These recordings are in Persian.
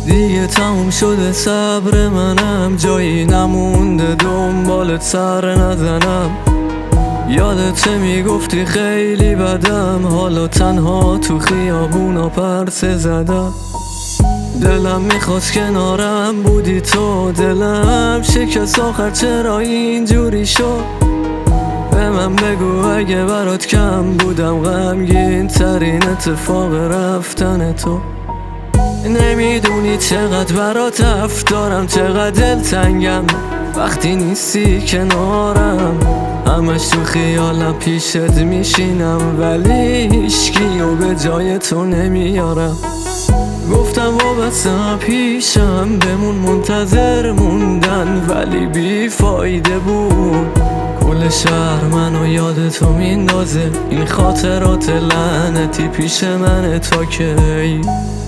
دیگه تموم شده صبر منم، جایی نمونده دنبالت سر نزنم. یادته میگفتی خیلی بدم، حالا تنها تو خیابونا پرسه زدم. دلم میخواست کنارم بودی تو، دلم شکست آخر چرا اینجوری شد. به من بگو اگه برات کم بودم غمگین ترین اتفاق رفتن تو. نمیدونی چقدر برات تف دارم، چقدر دلتنگم وقتی نیستی کنارم. همش تو خیالم پیشت میشینم، ولی هیچکیو به جای تو نمیارم. گفتم وابستم پیشم بمون، منتظر موندن ولی بی فایده بود. کل شهر منو یاد تو میندازه، این خاطرات لعنتی پیش منه تا کی.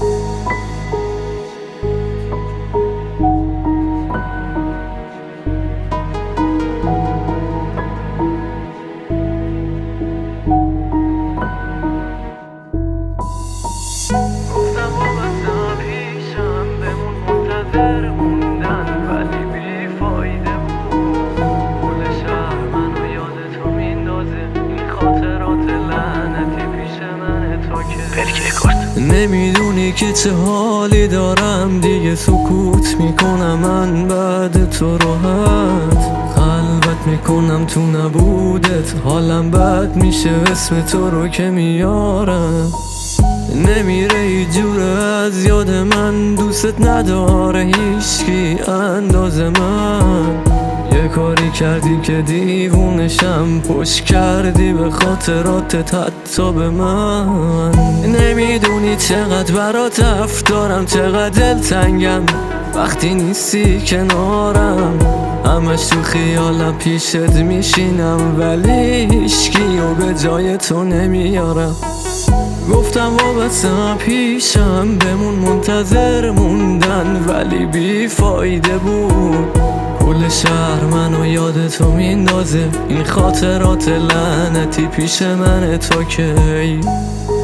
نمیدونی که چه حالی دارم، دیگه سکوت میکنم من بعد تو راحت. خلوت میکنم تو نبودت، حالم بد میشه اسم تو رو که میارم. نمیره هیچ جوره از یاد من، دوست نداره هیچکی انداز من. یه کاری کردی که دیوونشم، پشت کردی به خاطراتت حتی به من. نمیدونی چقدر برات تف دارم، چقدر دلتنگم وقتی نیستی کنارم. همش تو خیالم پیشت میشینم، ولی هیچکیو به جای تو نمیارم. گفتم وابستم پیشم بمون، منتظر موندن ولی بی فایده بود. کل شهر منو یاد تو میندازه، این خاطرات لعنتی پیش منه تا کی.